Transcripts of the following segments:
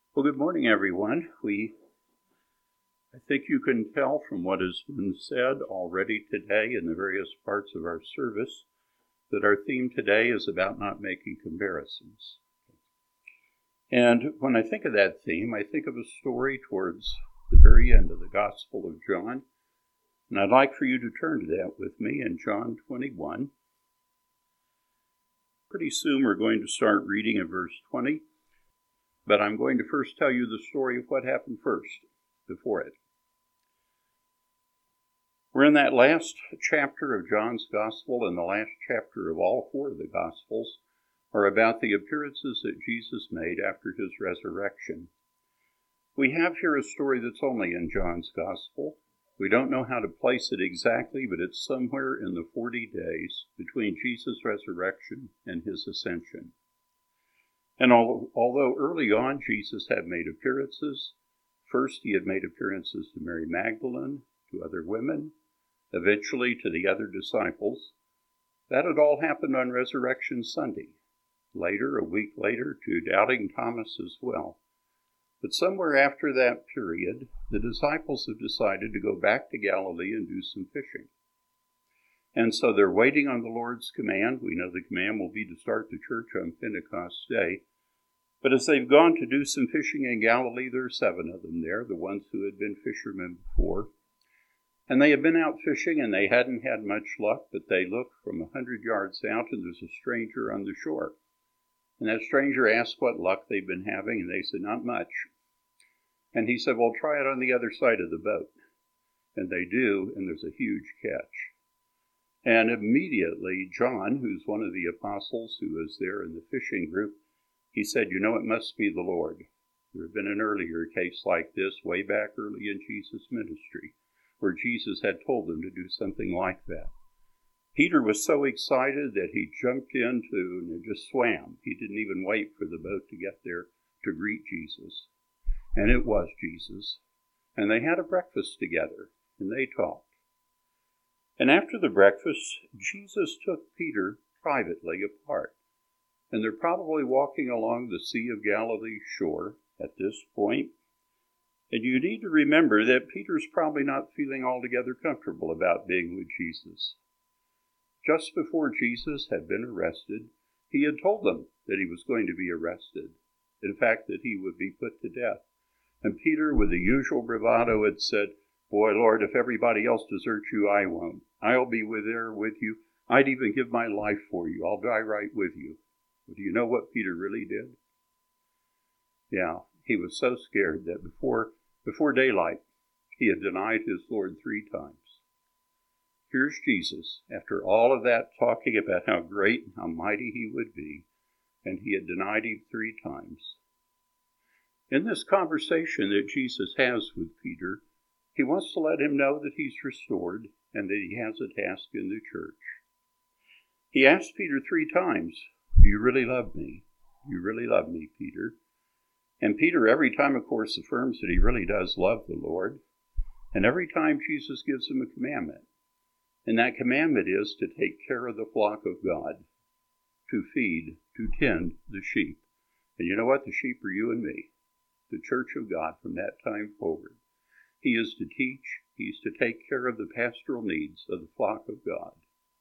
Well, good morning, everyone. I think you can tell from what has been said already today in the various parts of our service that our theme today is about not making comparisons. And when I think of that theme, I think of a story towards the very end of the Gospel of John. And I'd like for you to turn to that with me in John 21. Pretty soon we're going to start reading in verse 20. But I'm going to first tell you the story of what happened first, before it. We're in that last chapter of John's Gospel, and the last chapter of all four of the Gospels are about the appearances that Jesus made after his resurrection. We have here a story that's only in John's Gospel. We don't know how to place it exactly, but it's somewhere in the 40 days between Jesus' resurrection and his ascension. And although early on Jesus had made appearances, first he had made appearances to Mary Magdalene, to other women, eventually to the other disciples. That had all happened on Resurrection Sunday. Later, a week later, to doubting Thomas as well. But somewhere after that period, the disciples have decided to go back to Galilee and do some fishing. And so they're waiting on the Lord's command. We know the command will be to start the church on Pentecost Day. But as they've gone to do some fishing in Galilee, there are 7 of them there, the ones who had been fishermen before. And they had been out fishing, and they hadn't had much luck, but they looked from 100 yards out, and there's a stranger on the shore. And that stranger asked what luck they'd been having, and they said, not much. And he said, well, try it on the other side of the boat. And they do, and there's a huge catch. And immediately, John, who's one of the apostles who was there in the fishing group, he said, it must be the Lord. There had been an earlier case like this way back early in Jesus' ministry, where Jesus had told them to do something like that. Peter was so excited that he jumped into and just swam. He didn't even wait for the boat to get there to greet Jesus. And it was Jesus. And they had a breakfast together, and they talked. And after the breakfast, Jesus took Peter privately apart. And they're probably walking along the Sea of Galilee shore at this point. And you need to remember that Peter's probably not feeling altogether comfortable about being with Jesus. Just before Jesus had been arrested, he had told them that he was going to be arrested. In fact, that he would be put to death. And Peter, with the usual bravado, had said, boy, Lord, if everybody else deserts you, I won't. I'll be there with you. I'd even give my life for you. I'll die right with you. But do you know what Peter really did? Yeah, he was so scared that before daylight, he had denied his Lord 3 times. Here's Jesus, after all of that talking about how great and how mighty he would be, and he had denied him 3 times. In this conversation that Jesus has with Peter, he wants to let him know that he's restored and that he has a task in the church. He asked Peter 3 times, do you really love me? Do you really love me, Peter? And Peter every time, of course, affirms that he really does love the Lord. And every time Jesus gives him a commandment. And that commandment is to take care of the flock of God, to feed, to tend the sheep. And you know what? The sheep are you and me, the church of God from that time forward. He is to teach, he's to take care of the pastoral needs of the flock of God.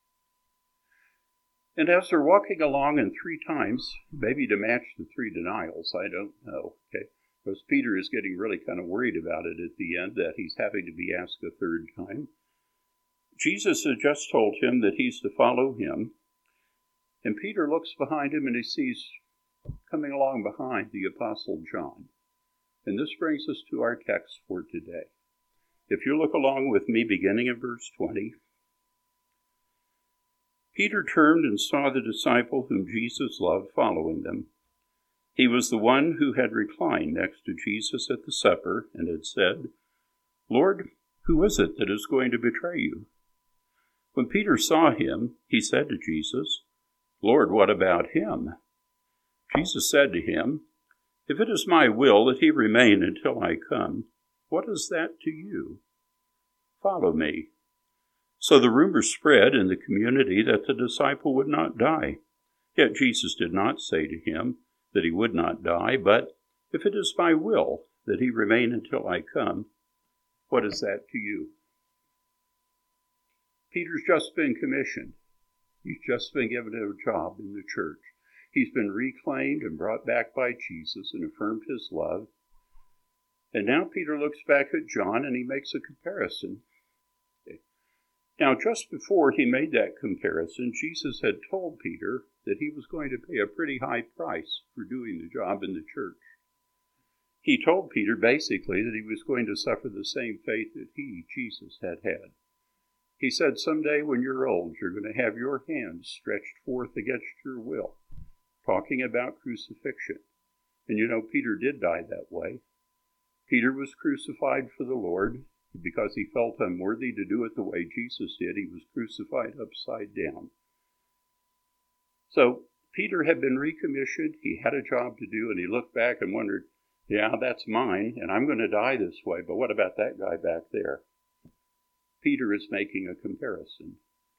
And as they're walking along, and 3 times, maybe to match the 3 denials, I don't know, okay? Because Peter is getting really kind of worried about it at the end, that he's having to be asked a 3rd time. Jesus had just told him that he's to follow him. And Peter looks behind him and he sees coming along behind the Apostle John. And this brings us to our text for today. If you look along with me, beginning in verse 20, Peter turned and saw the disciple whom Jesus loved following them. He was the one who had reclined next to Jesus at the supper and had said, Lord, who is it that is going to betray you? When Peter saw him, he said to Jesus, Lord, what about him? Jesus said to him, if it is my will that he remain until I come, what is that to you? Follow me. So the rumor spread in the community that the disciple would not die. Yet Jesus did not say to him that he would not die, but If it is my will that he remain until I come, what is that to you? Peter's just been commissioned. He's just been given a job in the church. He's been reclaimed and brought back by Jesus and affirmed his love. And now Peter looks back at John and he makes a comparison. Now, just before he made that comparison, Jesus had told Peter that he was going to pay a pretty high price for doing the job in the church. He told Peter basically that he was going to suffer the same fate that he, Jesus, had had. He said, someday when you're old, you're going to have your hands stretched forth against your will, talking about crucifixion. And you know, Peter did die that way. Peter was crucified for the Lord because he felt unworthy to do it the way Jesus did. He was crucified upside down. So Peter had been recommissioned. He had a job to do, and he looked back and wondered, yeah, that's mine, and I'm going to die this way, but what about that guy back there? Peter is making a comparison.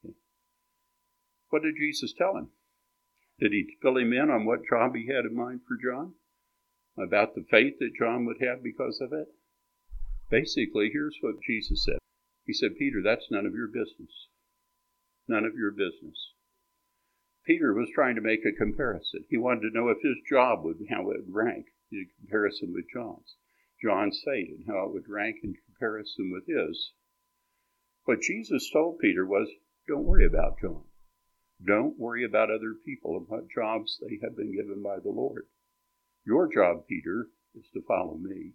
What did Jesus tell him? Did he fill him in on what job he had in mind for John? About the faith that John would have because of it? Basically, here's what Jesus said. He said, Peter, that's none of your business. None of your business. Peter was trying to make a comparison. He wanted to know if his job would, how it would rank in comparison with John's fate, and how it would rank in comparison with his. What Jesus told Peter was, don't worry about John. Don't worry about other people and what jobs they have been given by the Lord. Your job, Peter, is to follow me.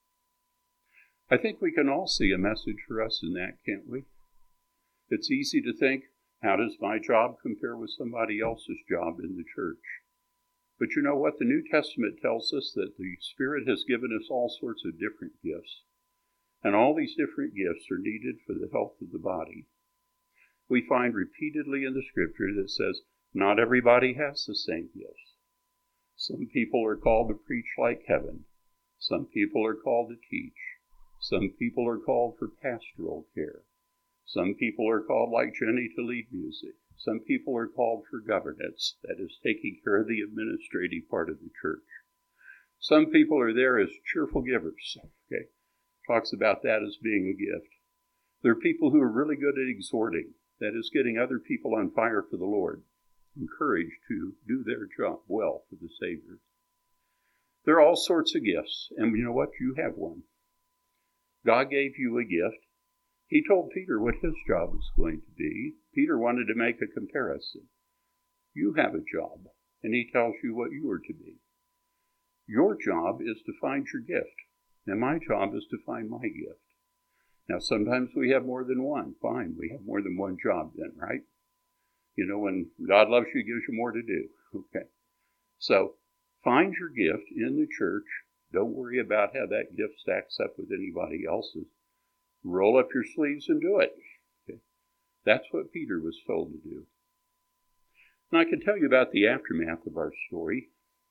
I think we can all see a message for us in that, can't we? It's easy to think, how does my job compare with somebody else's job in the church? But you know what? The New Testament tells us that the Spirit has given us all sorts of different gifts. And all these different gifts are needed for the health of the body. We find repeatedly in the Scripture that says, not everybody has the same gifts. Some people are called to preach like heaven. Some people are called to teach. Some people are called for pastoral care. Some people are called, like Jenny, to lead music. Some people are called for governance, that is, taking care of the administrative part of the church. Some people are there as cheerful givers. Okay, talks about that as being a gift. There are people who are really good at exhorting, that is, getting other people on fire for the Lord, encouraged to do their job well for the Savior. There are all sorts of gifts, and you know what? You have one. God gave you a gift. He told Peter what his job was going to be. Peter wanted to make a comparison. You have a job, and he tells you what you are to be. Your job is to find your gift, and my job is to find my gift. Now, sometimes we have more than one. Fine, we have more than one job then, right? You know, when God loves you, he gives you more to do. Okay. So, find your gift in the church. Don't worry about how that gift stacks up with anybody else's. Roll up your sleeves and do it. Okay. That's what Peter was told to do. Now, I can tell you about the aftermath of our story.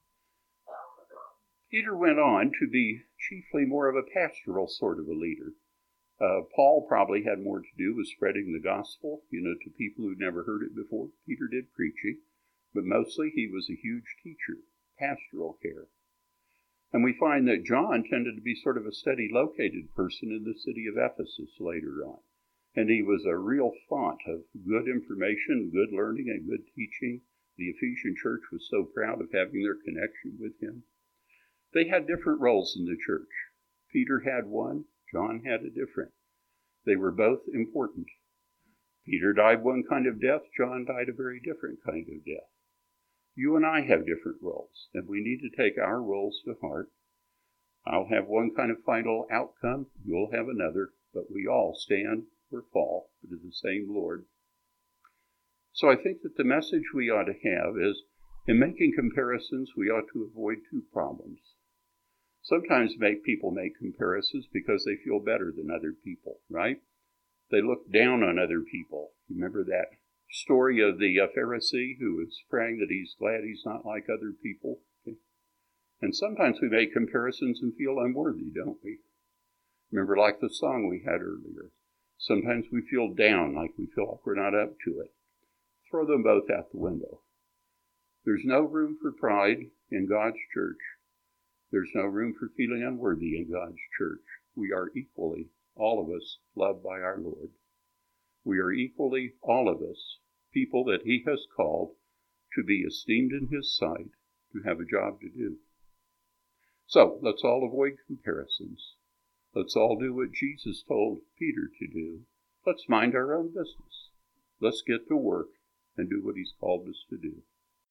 Peter went on to be chiefly more of a pastoral sort of a leader. Paul probably had more to do with spreading the gospel, to people who'd never heard it before. Peter did preaching, but mostly he was a huge teacher, pastoral care. And we find that John tended to be sort of a steady located person in the city of Ephesus later on. And he was a real font of good information, good learning, and good teaching. The Ephesian church was so proud of having their connection with him. They had different roles in the church. Peter had one, John had a different. They were both important. Peter died one kind of death, John died a very different kind of death. You and I have different roles, and we need to take our roles to heart. I'll have one kind of final outcome, you'll have another, but we all stand or fall to the same Lord. So I think that the message we ought to have is, in making comparisons, we ought to avoid two problems. Sometimes people make comparisons because they feel better than other people, right? They look down on other people. Remember that story of the Pharisee who was praying that he's glad he's not like other people? Okay. And sometimes we make comparisons and feel unworthy, don't we? Remember, like the song we had earlier. Sometimes we feel down, like we feel like we're not up to it. Throw them both out the window. There's no room for pride in God's church. There's no room for feeling unworthy in God's church. We are equally, all of us, loved by our Lord. We are equally, all of us, people that He has called to be esteemed in His sight, to have a job to do. So, let's all avoid comparisons. Let's all do what Jesus told Peter to do. Let's mind our own business. Let's get to work and do what He's called us to do.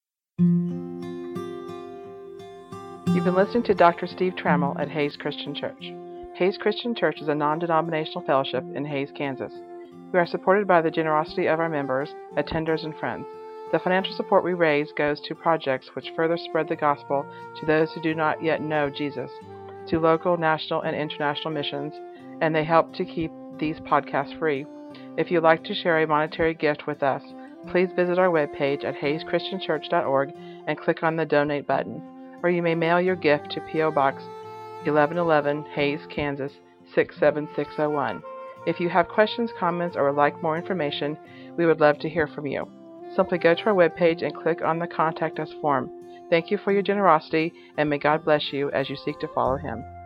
You've been listening to Dr. Steve Trammell at Hays Christian Church. Hays Christian Church is a non-denominational fellowship in Hays, Kansas. We are supported by the generosity of our members, attenders, and friends. The financial support we raise goes to projects which further spread the gospel to those who do not yet know Jesus, to local, national, and international missions, and they help to keep these podcasts free. If you'd like to share a monetary gift with us, please visit our webpage at hayschristianchurch.org and click on the Donate button, or you may mail your gift to P.O. Box 1111, Hays, Kansas 67601. If you have questions, comments, or would like more information, we would love to hear from you. Simply go to our webpage and click on the Contact Us form. Thank you for your generosity, and may God bless you as you seek to follow Him.